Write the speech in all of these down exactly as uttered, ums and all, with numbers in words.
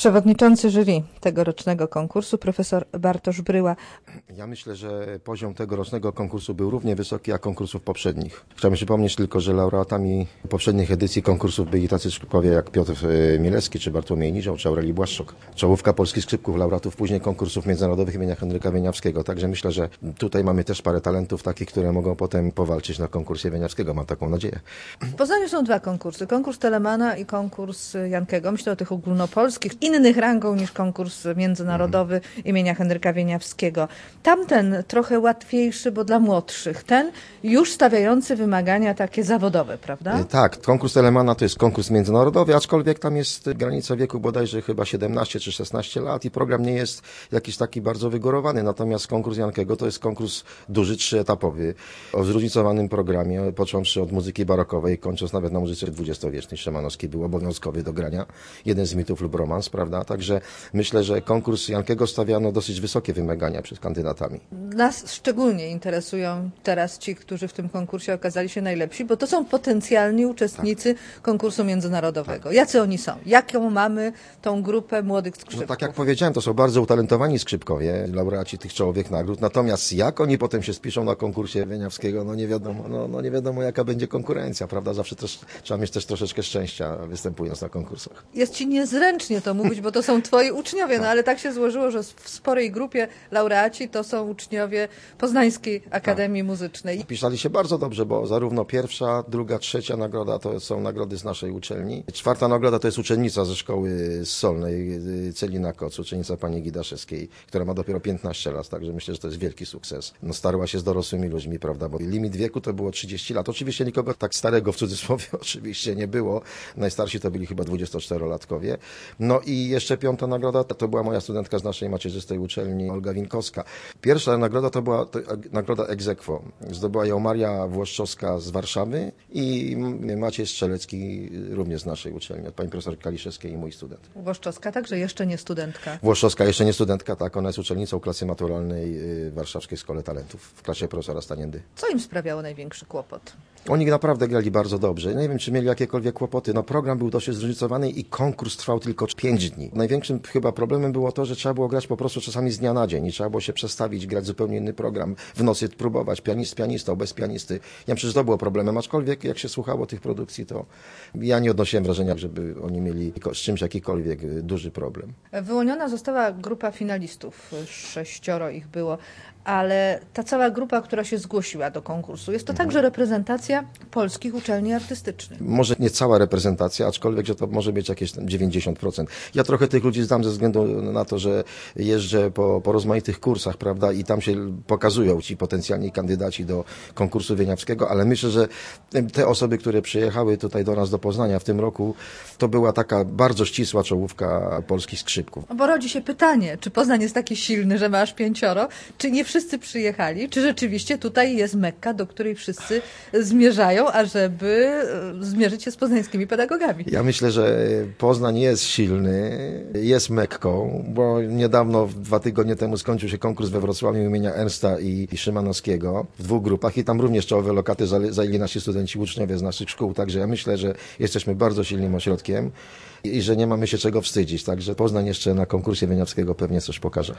Przewodniczący jury tegorocznego konkursu, profesor Bartosz Bryła. Ja myślę, że poziom tegorocznego konkursu był równie wysoki jak konkursów poprzednich. Chciałbym przypomnieć tylko, że laureatami poprzednich edycji konkursów byli tacy skrzypkowie jak Piotr Milewski, czy Bartłomiej Nizioł, czy Aurelii Błaszczuk. Czołówka polskich skrzypków, laureatów później konkursów międzynarodowych imienia Henryka Wieniawskiego. Także myślę, że tutaj mamy też parę talentów takich, które mogą potem powalczyć na konkursie Wieniawskiego. Mam taką nadzieję. W Poznaniu są dwa konkursy. Konkurs Telemana i konkurs Jankego. Myślę o tych ogólnopolskich, innych rangą niż konkurs międzynarodowy mm. imienia Henryka Wieniawskiego. Tamten trochę łatwiejszy, bo dla młodszych. Ten już stawiający wymagania takie zawodowe, prawda? Tak, konkurs Telemana to jest konkurs międzynarodowy, aczkolwiek tam jest granica wieku bodajże chyba siedemnaście czy szesnaście lat i program nie jest jakiś taki bardzo wygórowany. Natomiast konkurs Jankego to jest konkurs duży, trzyetapowy, o zróżnicowanym programie, począwszy od muzyki barokowej, kończąc nawet na muzyce dwudziestowiecznej. Szymanowski był obowiązkowy do grania. Jeden z mitów lub romans, prawda? Także myślę, że konkurs Jankego stawiano dosyć wysokie wymagania przed kandydatami. Nas szczególnie interesują teraz ci, którzy w tym konkursie okazali się najlepsi, bo to są potencjalni uczestnicy tak. konkursu międzynarodowego. Tak. Jacy oni są? Jaką mamy tą grupę młodych skrzypków? No tak jak powiedziałem, to są bardzo utalentowani skrzypkowie, laureaci tych czołowych nagród. Natomiast jak oni potem się spiszą na konkursie Wieniawskiego, no nie wiadomo, no, no nie wiadomo jaka będzie konkurencja, prawda? Zawsze też, trzeba mieć też troszeczkę szczęścia występując na konkursach. Jest ci niezręcznie to mówić, bo to są twoi uczniowie, no ale tak się złożyło, że w sporej grupie laureaci to są uczniowie Poznańskiej Akademii tak. Muzycznej. Pisali się bardzo dobrze, bo zarówno pierwsza, druga, trzecia nagroda to są nagrody z naszej uczelni. Czwarta nagroda to jest uczennica ze szkoły z Solnej, Celina Koc, uczennica pani Gidaszewskiej, która ma dopiero piętnaście lat, także myślę, że to jest wielki sukces. No starła się z dorosłymi ludźmi, prawda, bo limit wieku to było trzydzieści lat. Oczywiście nikogo tak starego w cudzysłowie oczywiście nie było. Najstarsi to byli chyba dwudziestoczterolatkowie. No i jeszcze piąta nagroda to była moja studentka z naszej macierzystej uczelni, Olga Winkowska. Pierwsza nagroda to była to, nagroda ex aequo. Zdobyła ją Maria Włoszczowska z Warszawy i Maciej Strzelecki również z naszej uczelni, od pani profesor Kaliszewskiej i mój student. Włoszczowska także jeszcze nie studentka. Włoszczowska jeszcze nie studentka, tak. Ona jest uczennicą klasy maturalnej w Warszawskiej Szkole Talentów w klasie profesora Staniendy. Co im sprawiało największy kłopot? Oni naprawdę grali bardzo dobrze. Nie wiem, czy mieli jakiekolwiek kłopoty. No program był dosyć zróżnicowany i konkurs trwał tylko pięć dni. Największym chyba problemem było to, że trzeba było grać po prostu czasami z dnia na dzień i trzeba było się przestawić, grać zupełnie inny program, w nocy próbować, pianist z pianistą, bez pianisty. Ja myślę, że to było problemem, aczkolwiek jak się słuchało tych produkcji, to ja nie odnosiłem wrażenia, żeby oni mieli z czymś jakikolwiek duży problem. Wyłoniona została grupa finalistów, sześcioro ich było, ale ta cała grupa, która się zgłosiła do konkursu, jest to także reprezentacja polskich uczelni artystycznych. Może nie cała reprezentacja, aczkolwiek, że to może być jakieś dziewięćdziesiąt procent. Ja trochę tych ludzi znam ze względu na to, że jeżdżę po, po rozmaitych kursach, prawda, i tam się pokazują ci potencjalni kandydaci do konkursu wieniawskiego, ale myślę, że te osoby, które przyjechały tutaj do nas do Poznania w tym roku, to była taka bardzo ścisła czołówka polskich skrzypków. Bo rodzi się pytanie, czy Poznań jest taki silny, że ma aż pięcioro, czy nie wszyscy przyjechali, czy rzeczywiście tutaj jest Mekka, do której wszyscy zmierzają, ażeby zmierzyć się z poznańskimi pedagogami. Ja myślę, że Poznań jest silny, jest Mekką, bo niedawno, dwa tygodnie temu skończył się konkurs we Wrocławiu imienia Ernsta i Szymanowskiego w dwóch grupach i tam również czołowe lokaty zajęli nasi studenci, uczniowie z naszych szkół, także ja myślę, że jesteśmy bardzo silnym ośrodkiem i że nie mamy się czego wstydzić, także Poznań jeszcze na konkursie wieniawskiego pewnie coś pokaże.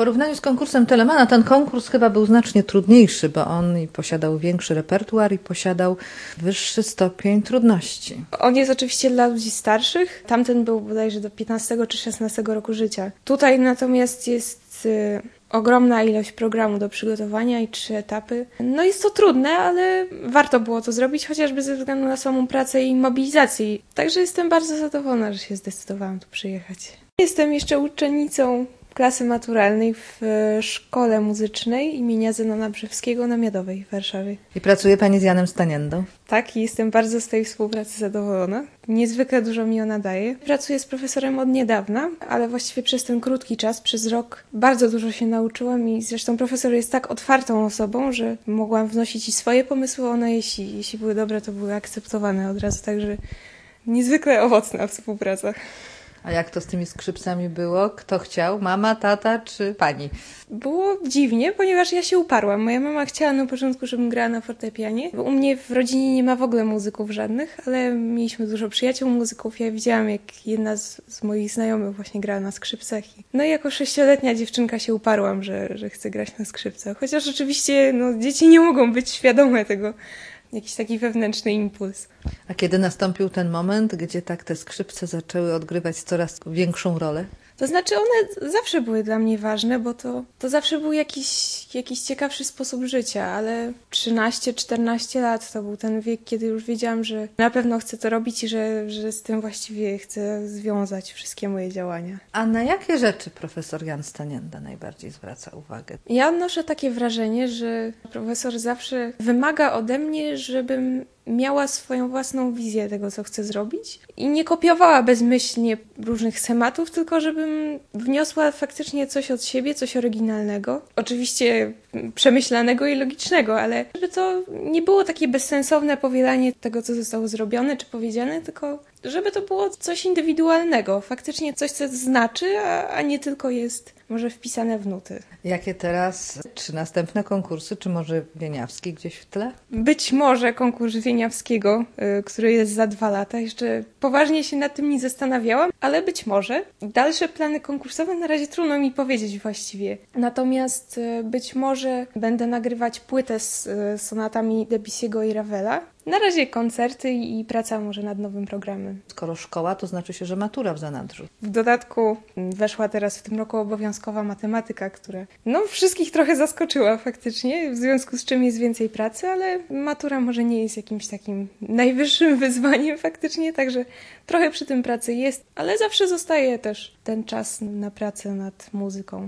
porównaniu z konkursem Telemana ten konkurs chyba był znacznie trudniejszy, bo on i posiadał większy repertuar i posiadał wyższy stopień trudności. On jest oczywiście dla ludzi starszych. Tamten był bodajże do piętnastego czy szesnastego roku życia. Tutaj natomiast jest y, ogromna ilość programu do przygotowania i trzy etapy. No jest to trudne, ale warto było to zrobić, chociażby ze względu na samą pracę i mobilizację. Także jestem bardzo zadowolona, że się zdecydowałam tu przyjechać. Jestem jeszcze uczennicą klasy maturalnej w Szkole Muzycznej imienia Zenona Brzewskiego na Miodowej w Warszawie. I pracuje pani z Janem Staniendą? Tak, i jestem bardzo z tej współpracy zadowolona. Niezwykle dużo mi ona daje. Pracuję z profesorem od niedawna, ale właściwie przez ten krótki czas, przez rok, bardzo dużo się nauczyłam i zresztą profesor jest tak otwartą osobą, że mogłam wnosić i swoje pomysły, one jeśli, jeśli były dobre, to były akceptowane od razu, także niezwykle owocna współpraca. A jak to z tymi skrzypcami było? Kto chciał? Mama, tata czy pani? Było dziwnie, ponieważ ja się uparłam. Moja mama chciała na początku, żebym grała na fortepianie. Bo u mnie w rodzinie nie ma w ogóle muzyków żadnych, ale mieliśmy dużo przyjaciół muzyków. Ja widziałam, jak jedna z, z moich znajomych właśnie grała na skrzypcach. No i jako sześcioletnia dziewczynka się uparłam, że, że chcę grać na skrzypcach. Chociaż oczywiście no, dzieci nie mogą być świadome tego. Jakiś taki wewnętrzny impuls. A kiedy nastąpił ten moment, gdzie tak te skrzypce zaczęły odgrywać coraz większą rolę? To znaczy one zawsze były dla mnie ważne, bo to, to zawsze był jakiś, jakiś ciekawszy sposób życia, ale trzynaście czternaście lat to był ten wiek, kiedy już wiedziałam, że na pewno chcę to robić i że, że z tym właściwie chcę związać wszystkie moje działania. A na jakie rzeczy profesor Jan Stanienda najbardziej zwraca uwagę? Ja odnoszę takie wrażenie, że profesor zawsze wymaga ode mnie, żebym miała swoją własną wizję tego, co chcę zrobić i nie kopiowała bezmyślnie różnych schematów, tylko żebym wniosła faktycznie coś od siebie, coś oryginalnego. Oczywiście przemyślanego i logicznego, ale żeby to nie było takie bezsensowne powielanie tego, co zostało zrobione czy powiedziane, tylko żeby to było coś indywidualnego, faktycznie coś, co znaczy, a, a nie tylko jest może wpisane w nuty. Jakie teraz, czy następne konkursy, czy może Wieniawski gdzieś w tle? Być może konkurs Wieniawskiego, y, który jest za dwa lata. Jeszcze poważnie się nad tym nie zastanawiałam, ale być może. Dalsze plany konkursowe na razie trudno mi powiedzieć właściwie. Natomiast y, być może będę nagrywać płytę z y, sonatami Debussy'ego i Ravela. Na razie koncerty i praca może nad nowym programem. Skoro szkoła, to znaczy się, że matura w zanadrzu. W dodatku weszła teraz w tym roku obowiązkowa matematyka, która no wszystkich trochę zaskoczyła faktycznie, w związku z czym jest więcej pracy, ale matura może nie jest jakimś takim najwyższym wyzwaniem faktycznie, także trochę przy tym pracy jest, ale zawsze zostaje też ten czas na pracę nad muzyką.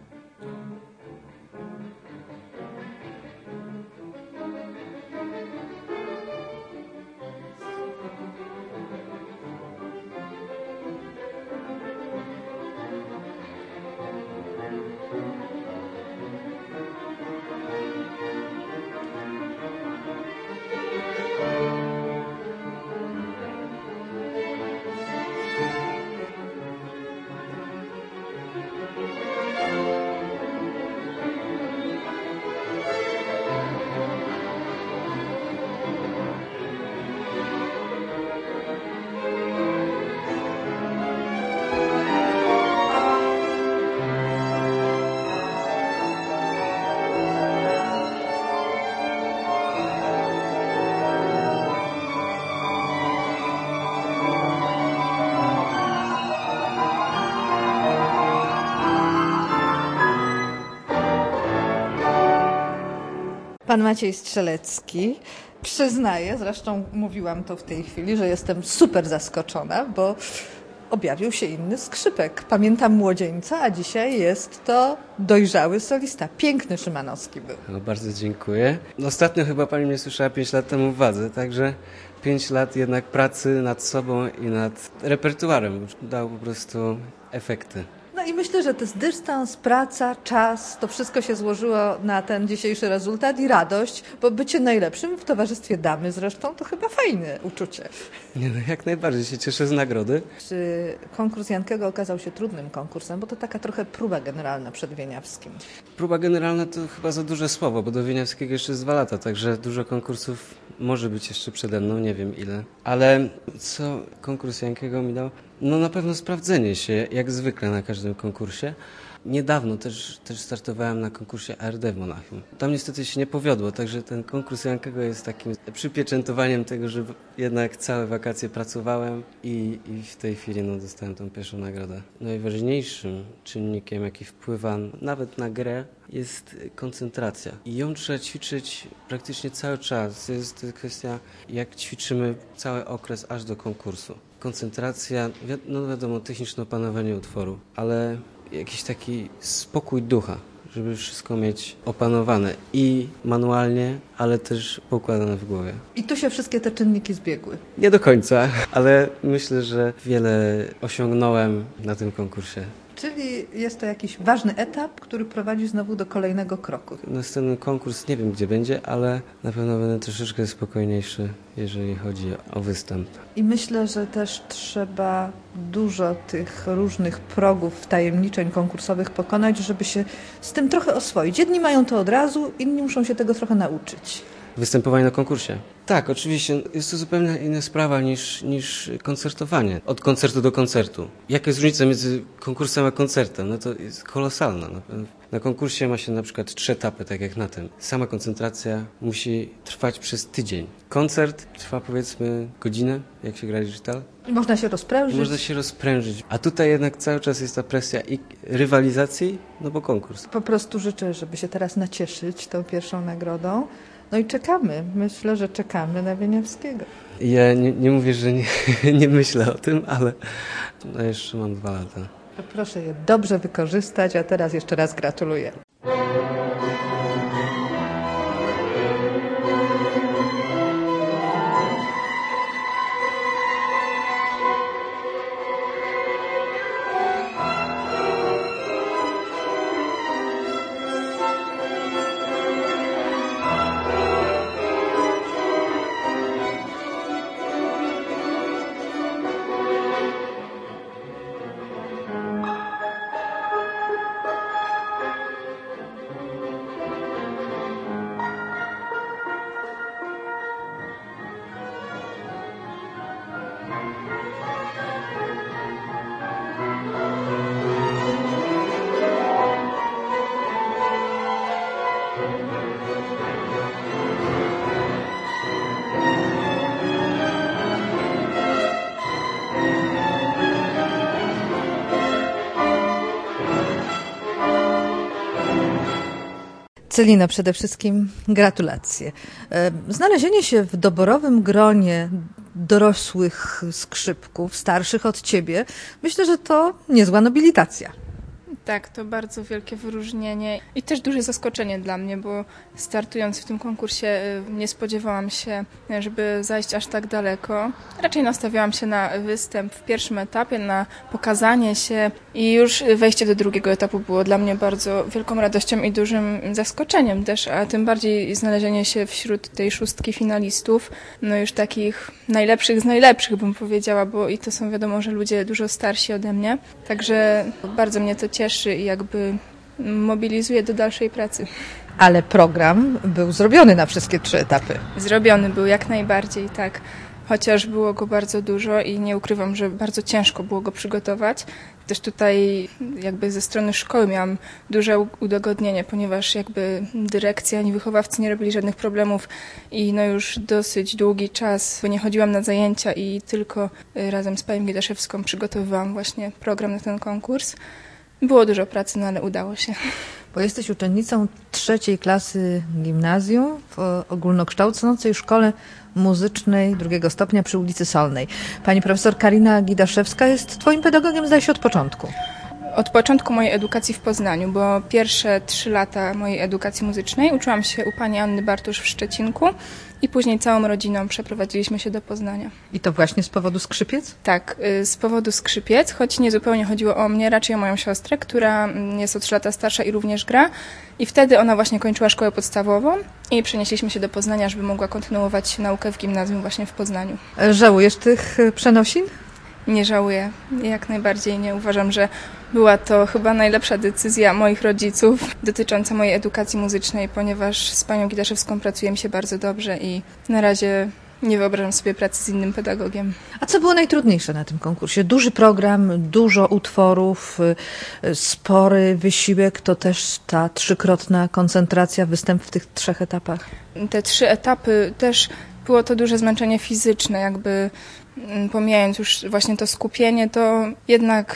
Pan Maciej Strzelecki przyznaje, zresztą mówiłam to w tej chwili, że jestem super zaskoczona, bo objawił się inny skrzypek. Pamiętam młodzieńca, a dzisiaj jest to dojrzały solista. Piękny Szymanowski był. No, bardzo dziękuję. Ostatnio chyba pani mnie słyszała pięć lat temu w Wadze, także pięć lat jednak pracy nad sobą i nad repertuarem dał po prostu efekty. No i myślę, że to jest dystans, praca, czas, to wszystko się złożyło na ten dzisiejszy rezultat i radość, bo bycie najlepszym w towarzystwie damy zresztą to chyba fajne uczucie. Nie, no jak najbardziej się cieszę z nagrody. Czy konkurs Jankego okazał się trudnym konkursem, bo to taka trochę próba generalna przed Wieniawskim? Próba generalna to chyba za duże słowo, bo do Wieniawskiego jeszcze jest dwa lata, także dużo konkursów może być jeszcze przede mną, nie wiem ile. Ale co konkurs Jankiego mi dał? No na pewno sprawdzenie się, jak zwykle na każdym konkursie, Niedawno też, też startowałem na konkursie A R D w Monachium. Tam niestety się nie powiodło, także ten konkurs Jankego jest takim przypieczętowaniem tego, że jednak całe wakacje pracowałem i, i w tej chwili no, dostałem tą pierwszą nagrodę. Najważniejszym czynnikiem, jaki wpływa nawet na grę, jest koncentracja. I ją trzeba ćwiczyć praktycznie cały czas. To jest kwestia, jak ćwiczymy cały okres aż do konkursu. Koncentracja, no wiadomo, techniczne opanowanie utworu, ale jakiś taki spokój ducha, żeby wszystko mieć opanowane i manualnie, ale też poukładane w głowie. I tu się wszystkie te czynniki zbiegły. Nie do końca, ale myślę, że wiele osiągnąłem na tym konkursie. Czyli jest to jakiś ważny etap, który prowadzi znowu do kolejnego kroku. Następny konkurs nie wiem gdzie będzie, ale na pewno będę troszeczkę spokojniejszy, jeżeli chodzi o występ. I myślę, że też trzeba dużo tych różnych progów, tajemniczeń konkursowych pokonać, żeby się z tym trochę oswoić. Jedni mają to od razu, inni muszą się tego trochę nauczyć. Występowanie na konkursie. Tak, oczywiście. Jest to zupełnie inna sprawa niż, niż koncertowanie. Od koncertu do koncertu. Jaka jest różnica między konkursem a koncertem? No to jest kolosalna. Na konkursie ma się na przykład trzy etapy, tak jak na tym. Sama koncentracja musi trwać przez tydzień. Koncert trwa powiedzmy godzinę, jak się gra digital. I można się rozprężyć. I można się rozprężyć. A tutaj jednak cały czas jest ta presja i rywalizacji, no bo konkurs. Po prostu życzę, żeby się teraz nacieszyć tą pierwszą nagrodą. No i czekamy. Myślę, że czekamy na Wieniawskiego. Ja nie, nie mówię, że nie, nie myślę o tym, ale no jeszcze mam dwa lata. Proszę je dobrze wykorzystać, a teraz jeszcze raz gratuluję. Celino, przede wszystkim gratulacje. Znalezienie się w doborowym gronie dorosłych skrzypków, starszych od ciebie, myślę, że to niezła nobilitacja. Tak, to bardzo wielkie wyróżnienie i też duże zaskoczenie dla mnie, bo startując w tym konkursie nie spodziewałam się, żeby zajść aż tak daleko. Raczej nastawiałam się na występ w pierwszym etapie, na pokazanie się i już wejście do drugiego etapu było dla mnie bardzo wielką radością i dużym zaskoczeniem też, a tym bardziej znalezienie się wśród tej szóstki finalistów, no już takich najlepszych z najlepszych bym powiedziała, bo i to są wiadomo, że ludzie dużo starsi ode mnie, także bardzo mnie to cieszy i jakby mobilizuje do dalszej pracy. Ale program był zrobiony na wszystkie trzy etapy. Zrobiony był jak najbardziej, tak. Chociaż było go bardzo dużo i nie ukrywam, że bardzo ciężko było go przygotować. Też tutaj jakby ze strony szkoły miałam duże udogodnienie, ponieważ jakby dyrekcja ani wychowawcy nie robili żadnych problemów i no już dosyć długi czas, bo nie chodziłam na zajęcia i tylko razem z panią Gidaszewską przygotowywałam właśnie program na ten konkurs. Było dużo pracy, no ale udało się. Bo jesteś uczennicą trzeciej klasy gimnazjum w ogólnokształcącej szkole muzycznej drugiego stopnia przy ulicy Solnej. Pani profesor Karina Gidaszewska jest twoim pedagogiem, zdaje się, od początku. Od początku mojej edukacji w Poznaniu, bo pierwsze trzy lata mojej edukacji muzycznej uczyłam się u pani Anny Bartusz w Szczecinku i później całą rodziną przeprowadziliśmy się do Poznania. I to właśnie z powodu skrzypiec? Tak, z powodu skrzypiec, choć nie zupełnie chodziło o mnie, raczej o moją siostrę, która jest o trzy lata starsza i również gra. I wtedy ona właśnie kończyła szkołę podstawową i przenieśliśmy się do Poznania, żeby mogła kontynuować naukę w gimnazjum właśnie w Poznaniu. Żałujesz tych przenosin? Nie żałuję, jak najbardziej nie. Uważam, że była to chyba najlepsza decyzja moich rodziców dotycząca mojej edukacji muzycznej, ponieważ z panią Gidaszewską pracuje mi się bardzo dobrze i na razie nie wyobrażam sobie pracy z innym pedagogiem. A co było najtrudniejsze na tym konkursie? Duży program, dużo utworów, spory wysiłek, to też ta trzykrotna koncentracja, występ w tych trzech etapach? Te trzy etapy też było to duże zmęczenie fizyczne, jakby pomijając już właśnie to skupienie, to jednak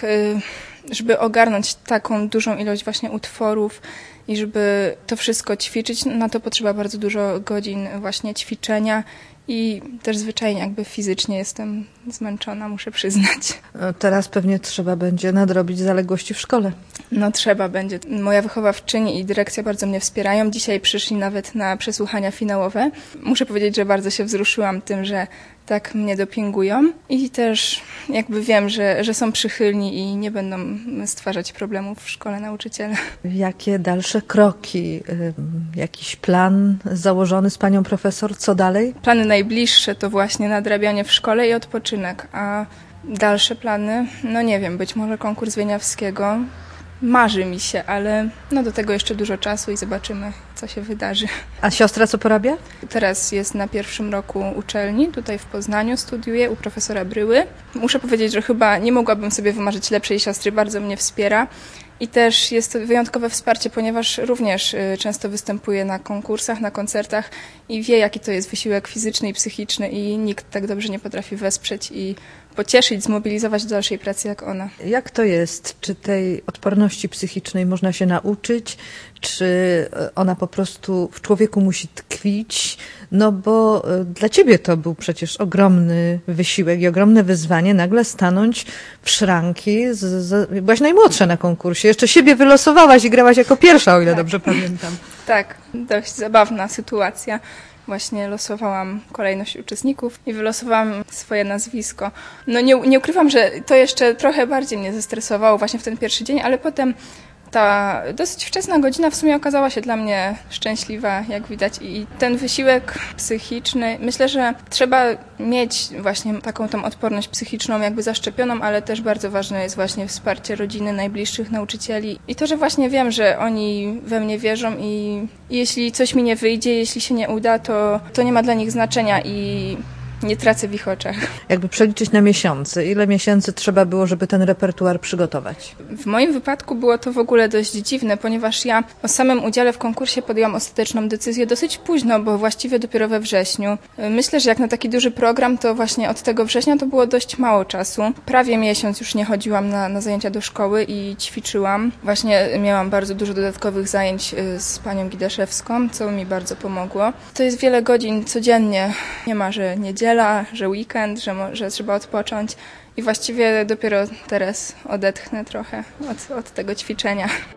żeby ogarnąć taką dużą ilość właśnie utworów i żeby to wszystko ćwiczyć, na to potrzeba bardzo dużo godzin właśnie ćwiczenia i też zwyczajnie jakby fizycznie jestem zmęczona, muszę przyznać. Teraz pewnie trzeba będzie nadrobić zaległości w szkole. No trzeba będzie. Moja wychowawczyni i dyrekcja bardzo mnie wspierają. Dzisiaj przyszli nawet na przesłuchania finałowe. Muszę powiedzieć, że bardzo się wzruszyłam tym, że tak mnie dopingują i też jakby wiem, że, że są przychylni i nie będą stwarzać problemów w szkole nauczyciele. Jakie dalsze kroki? Jakiś plan założony z panią profesor? Co dalej? Plany najbliższe to właśnie nadrabianie w szkole i odpoczynek, a dalsze plany, no nie wiem, być może konkurs Wieniawskiego. Marzy mi się, ale no do tego jeszcze dużo czasu i zobaczymy, co się wydarzy. A siostra co porabia? Teraz jest na pierwszym roku uczelni, tutaj w Poznaniu studiuje u profesora Bryły. Muszę powiedzieć, że chyba nie mogłabym sobie wymarzyć lepszej siostry, bardzo mnie wspiera. I też jest to wyjątkowe wsparcie, ponieważ również często występuje na konkursach, na koncertach i wie, jaki to jest wysiłek fizyczny i psychiczny i nikt tak dobrze nie potrafi wesprzeć i pocieszyć, zmobilizować do dalszej pracy jak ona. Jak to jest? Czy tej odporności psychicznej można się nauczyć? Czy ona po prostu w człowieku musi tkwić? No bo dla ciebie to był przecież ogromny wysiłek i ogromne wyzwanie nagle stanąć w szranki. Z, z, byłaś najmłodsza na konkursie. Jeszcze siebie wylosowałaś i grałaś jako pierwsza, o ile tak. dobrze pamiętam. Tak, dość zabawna sytuacja. Właśnie losowałam kolejność uczestników i wylosowałam swoje nazwisko. No nie, nie ukrywam, że to jeszcze trochę bardziej mnie zestresowało właśnie w ten pierwszy dzień, ale potem ta dosyć wczesna godzina w sumie okazała się dla mnie szczęśliwa, jak widać. I ten wysiłek psychiczny, myślę, że trzeba mieć właśnie taką tą odporność psychiczną jakby zaszczepioną, ale też bardzo ważne jest właśnie wsparcie rodziny, najbliższych, nauczycieli. I to, że właśnie wiem, że oni we mnie wierzą i, i jeśli coś mi nie wyjdzie, jeśli się nie uda, to, to nie ma dla nich znaczenia i nie tracę w ich oczach. Jakby przeliczyć na miesiące, ile miesięcy trzeba było, żeby ten repertuar przygotować? W moim wypadku było to w ogóle dość dziwne, ponieważ ja o samym udziale w konkursie podjęłam ostateczną decyzję dosyć późno, bo właściwie dopiero we wrześniu. Myślę, że jak na taki duży program, to właśnie od tego września to było dość mało czasu. Prawie miesiąc już nie chodziłam na, na zajęcia do szkoły i ćwiczyłam. Właśnie miałam bardzo dużo dodatkowych zajęć z panią Gidaszewską, co mi bardzo pomogło. To jest wiele godzin codziennie. Nie ma, że niedziela, że weekend, że, mo- że trzeba odpocząć i właściwie dopiero teraz odetchnę trochę od, od tego ćwiczenia.